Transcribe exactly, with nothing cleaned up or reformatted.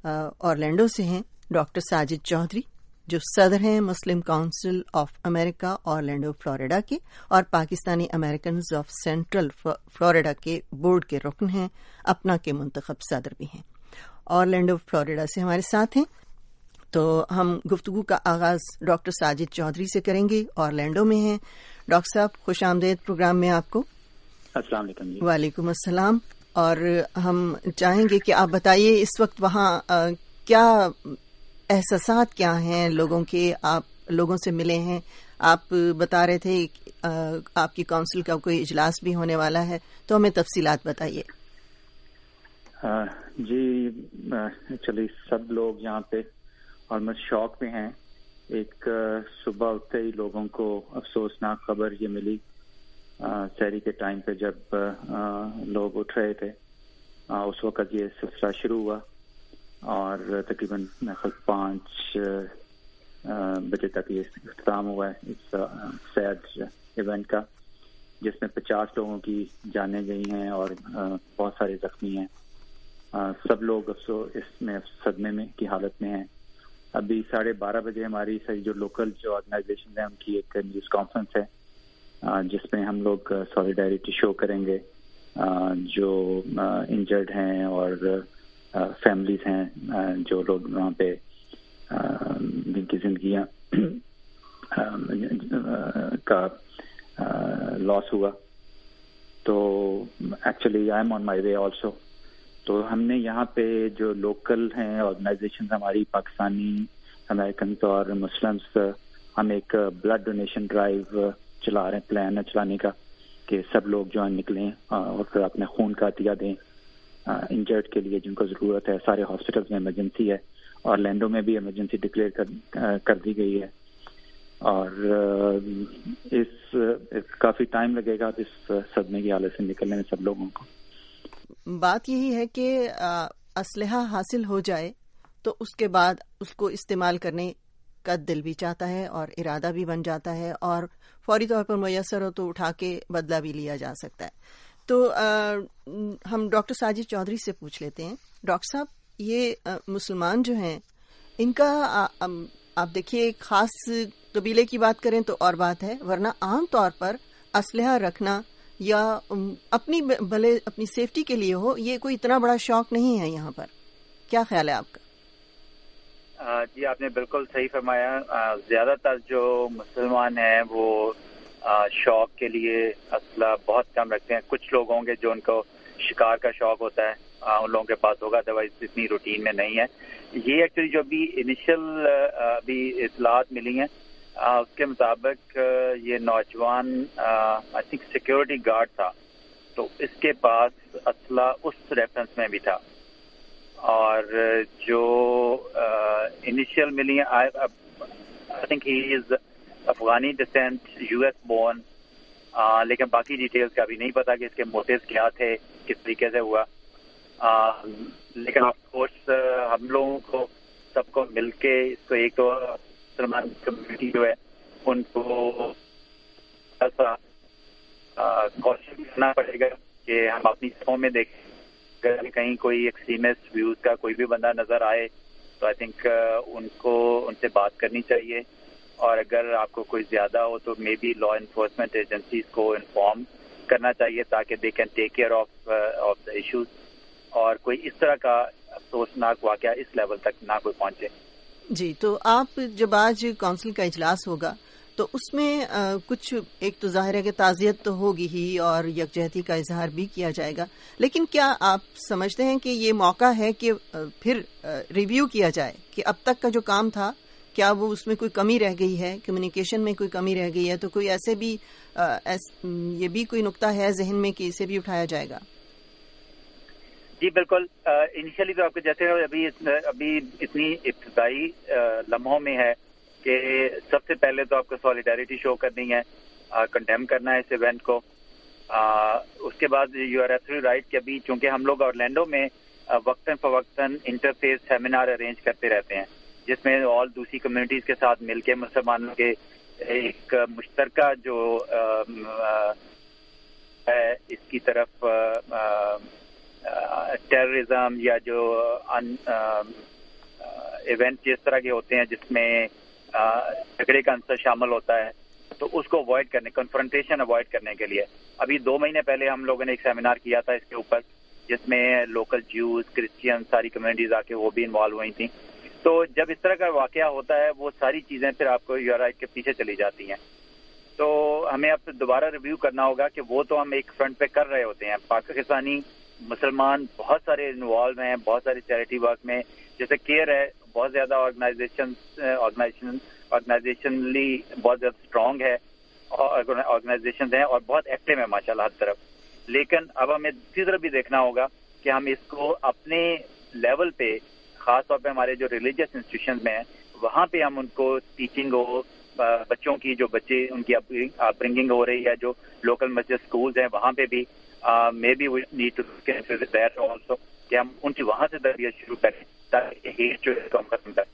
Orlando سے ہیں doctor Sajid Chaudhry, جو صدر ہیں Muslim Council of America Orlando Florida کے، اور Pakistani Americans of Central Florida کے بورڈ کے رکن ہیں، اپنا کے منتخب صدر بھی ہیں۔ اورلینڈو فلوریڈا سے ہمارے ساتھ ہیں، تو ہم گفتگو کا آغاز ڈاکٹر ساجد چودھری سے کریں گے، اورلینڈو میں ہیں۔ ڈاکٹر صاحب خوش آمدید پروگرام میں آپ کو۔ السلام علیکم جی۔ وعلیکم السلام۔ اور ہم چاہیں گے کہ آپ بتائیے اس وقت وہاں کیا احساسات کیا ہیں لوگوں کے، آپ لوگوں سے ملے ہیں، آپ بتا رہے تھے آپ کی کونسل کا کوئی اجلاس بھی ہونے والا ہے، تو ہمیں تفصیلات بتائیے۔ جی ایکچولی سب لوگ یہاں پہ آلموسٹ شوق میں ہیں۔ ایک صبح اٹھتے ہی لوگوں کو افسوسناک خبر یہ ملی سحری کے ٹائم پہ، جب لوگ اٹھ رہے تھے اس وقت یہ سلسلہ شروع ہوا، اور تقریباً پانچ بجے تک یہ اختتام ہوا ہے اس سیڈ ایونٹ کا، جس میں پچاس لوگوں کی جانیں گئی ہیں اور بہت سارے زخمی ہیں۔ سب لوگ افسوس اس میں صدمے میں کی حالت میں ہیں۔ ابھی ساڑھے بارہ بجے ہماری ساری جو لوکل جو آرگنائزیشن ہیں ان کی ایک نیوز کانفرنس ہے، جس میں ہم لوگ سالیڈیرٹی شو کریں گے جو انجرڈ ہیں اور فیملیز ہیں، جو لوگ وہاں پہ جن کی زندگیاں کا لاس ہوا۔ تو actually I am on my way also. تو ہم نے یہاں پہ جو لوکل ہیں آرگنائزیشن ہماری پاکستانی امریکنز اور مسلمس، ہم ایک بلڈ ڈونیشن ڈرائیو چلا رہے ہیں، پلان ہے چلانے کا کہ سب لوگ جو نکلیں اور پھر اپنے خون کا عطیہ دیں انجرڈ کے لیے جن کو ضرورت ہے۔ سارے ہاسپٹلز میں ایمرجنسی ہے، اور لینڈو میں بھی ایمرجنسی ڈکلیئر کر, کر دی گئی ہے، اور اس, اس کافی ٹائم لگے گا اس صدمے کی حالت سے نکلنے میں سب لوگوں کو۔ بات یہی ہے کہ اسلحہ حاصل ہو جائے تو اس کے بعد اس کو استعمال کرنے کا دل بھی چاہتا ہے اور ارادہ بھی بن جاتا ہے، اور فوری طور پر میسر ہو تو اٹھا کے بدلہ بھی لیا جا سکتا ہے۔ تو ہم ڈاکٹر ساجد چودھری سے پوچھ لیتے ہیں۔ ڈاکٹر صاحب، یہ مسلمان جو ہیں ان کا آپ دیکھیے ایک خاص قبیلے کی بات کریں تو اور بات ہے، ورنہ عام طور پر اسلحہ رکھنا یا اپنی بھلے اپنی سیفٹی کے لیے ہو، یہ کوئی اتنا بڑا شوق نہیں ہے یہاں پر۔ کیا خیال ہے آپ کا؟ جی آپ نے بالکل صحیح فرمایا۔ زیادہ تر جو مسلمان ہیں وہ شوق کے لیے اسلحہ بہت کم رکھتے ہیں۔ کچھ لوگ ہوں گے جو ان کو شکار کا شوق ہوتا ہے، ان لوگوں کے پاس ہوگا، ادروائز اتنی روٹین میں نہیں ہے۔ یہ ایکچولی جو ابھی انیشل ابھی اطلاعات ملی ہیں اس کے مطابق یہ نوجوان آئی تھنک سیکورٹی گارڈ تھا، تو اس کے پاس اسلحہ اس ریفرنس میں بھی تھا، اور جو انیشیل ملی ہیں I think he is Afghani descent, US ایس بورن، لیکن باقی ڈیٹیلز کا بھی نہیں پتا کہ اس کے موٹیوز کیا تھے، کس طریقے سے ہوا۔ لیکن آف کورس ہم لوگوں کو سب کو مل کے اس کو ایک تو مسلمان کمیونٹی جو ہے ان کو ایسا کوشش کرنا پڑے گا کہ ہم اپنی سطحوں میں دیکھیں، اگر کہیں کوئی ایکسٹریمسٹ ویوز کا کوئی بھی بندہ نظر آئے تو آئی تھنک ان کو ان سے بات کرنی چاہیے، اور اگر آپ کو کوئی زیادہ ہو تو maybe law enforcement agencies کو انفارم کرنا چاہیے تاکہ they can take care of of the issues, اور کوئی اس طرح کا افسوسناک واقعہ اس لیول تک نہ کوئی پہنچے۔ جی، تو آپ جب آج کونسل کا اجلاس ہوگا تو اس میں کچھ ایک تو ظاہر ہے کہ تعزیت تو ہوگی ہی اور یکجہتی کا اظہار بھی کیا جائے گا، لیکن کیا آپ سمجھتے ہیں کہ یہ موقع ہے کہ پھر ریویو کیا جائے کہ اب تک کا جو کام تھا کیا وہ اس میں کوئی کمی رہ گئی ہے، کمیونیکیشن میں کوئی کمی رہ گئی ہے، تو کوئی ایسے بھی یہ بھی کوئی نقطہ ہے ذہن میں کہ اسے بھی اٹھایا جائے گا؟ جی بالکل، انیشلی تو آپ کو جیسے ابھی ابھی اتنی ابتدائی لمحوں میں ہے کہ سب سے پہلے تو آپ کو سالیڈیرٹی شو کرنی ہے، کنڈیم کرنا ہے اس ایونٹ کو۔ اس کے بعد یو آر ایبسلیٹلی رائٹ کہ ابھی چونکہ ہم لوگ اورلینڈو میں وقتاً فوقتاً انٹرفیس سیمینار ارینج کرتے رہتے ہیں، جس میں آل دوسری کمیونٹیز کے ساتھ مل کے مسلمانوں کے ایک مشترکہ جو ہے اس کی طرف ٹیررزم یا جو ایونٹ جس طرح کے ہوتے ہیں جس میں جھگڑے کا عنصر شامل ہوتا ہے تو اس کو اوائڈ کرنے کنفرنٹیشن اوائڈ کرنے کے لیے ابھی دو مہینے پہلے ہم لوگوں نے ایک سیمینار کیا تھا اس کے اوپر جس میں لوکل جیوز کرسچین ساری کمیونٹیز آ کے وہ بھی انوالو ہوئی تھیں. تو جب اس طرح کا واقعہ ہوتا ہے وہ ساری چیزیں پھر آپ کو یو رائٹ کے پیچھے چلی جاتی ہیں. تو ہمیں اب دوبارہ ریویو کرنا ہوگا کہ وہ تو ہم ایک فرنٹ پہ کر رہے ہوتے ہیں. پاکستانی مسلمان بہت سارے انوالو ہیں بہت ساری چیریٹی ورک میں, جیسے کیئر ہے بہت زیادہ آرگنائزیشن آرگنائزیشن آرگنائزیشنلی بہت زیادہ اسٹرانگ ہے آرگنائزیشن ہیں اور بہت ایکٹیو ہیں ماشاء اللہ ہر طرف. لیکن اب ہمیں دوسری طرف بھی دیکھنا ہوگا کہ ہم اس کو اپنے لیول پہ خاص طور پہ ہمارے جو ریلیجیس انسٹیٹیوشنز میں ہیں وہاں پہ ہم ان کو ٹیچنگ ہو, بچوں کی جو بچے ان کی اپبرنگنگ ہو رہی ہے جو لوکل مسجد اسکولز ہیں وہاں پہ بھی maybe we need to that also کہ ہم ان کی وہاں سے تربیت شروع کریں تاکہ ہیٹ جو ہے اس کو ہم ختم کریں.